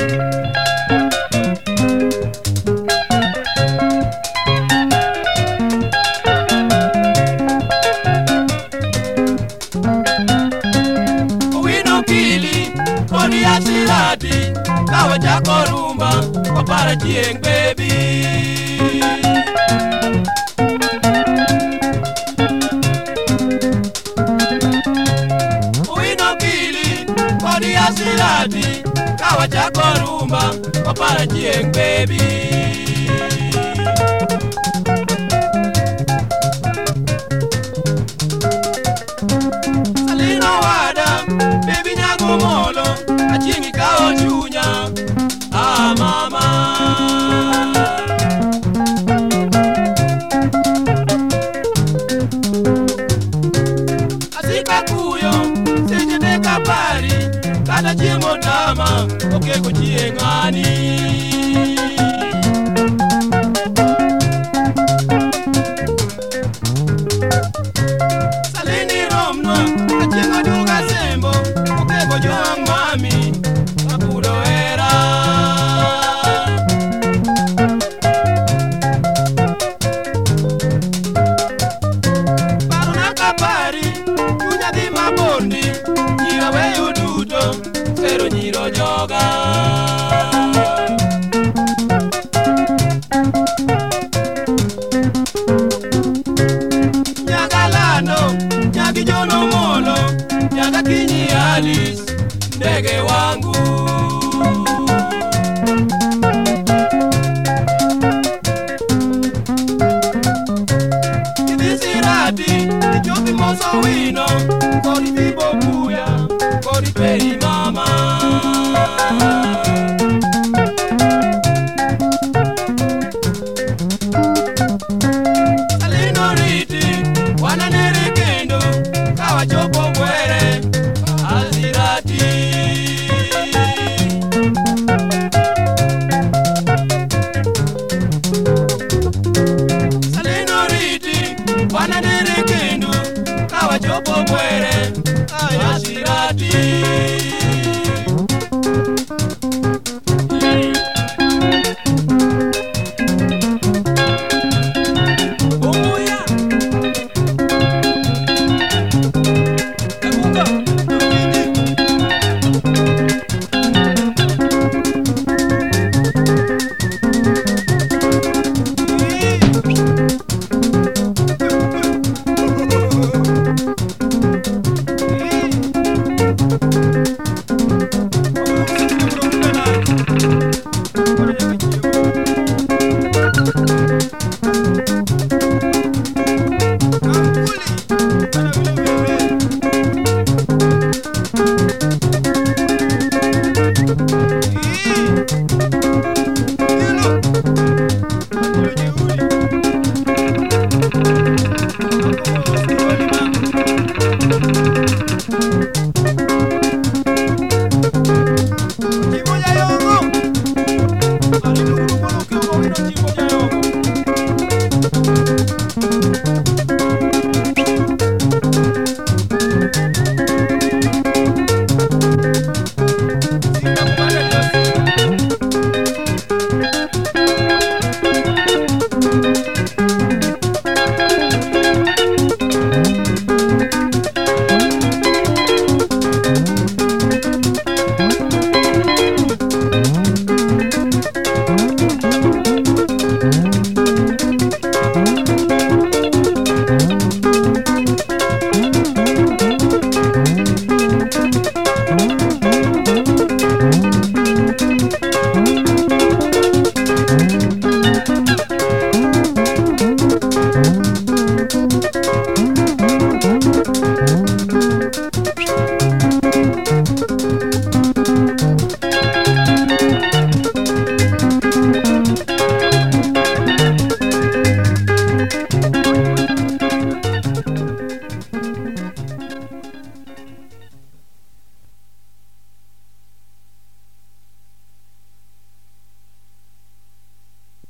Asirati, kawa jako rumba, opara chieng baby. Uino kili, kodi asirati, kawa jako rumba, opara chieng baby. Salino wada, baby nyago molo. Chingi kao chunya, ah mama. Asika kuyo, seje de kapari, kada chiemo dama, oke ko chiengani. Salini romno, chiengo duga sembo, oke ko joang mami. Yoga Nyagalano, nyagi jono molo, nyaga kinyi Alice, ndege wangu. Kidisirati, nichopi moso wino, kodi tibo kuya, kodi peri mama. Salino riti, wana nere kendo, kawa chopo mwere, Asirati. Salino riti, wana nere kendo, kawa chopo mwere, Asirati.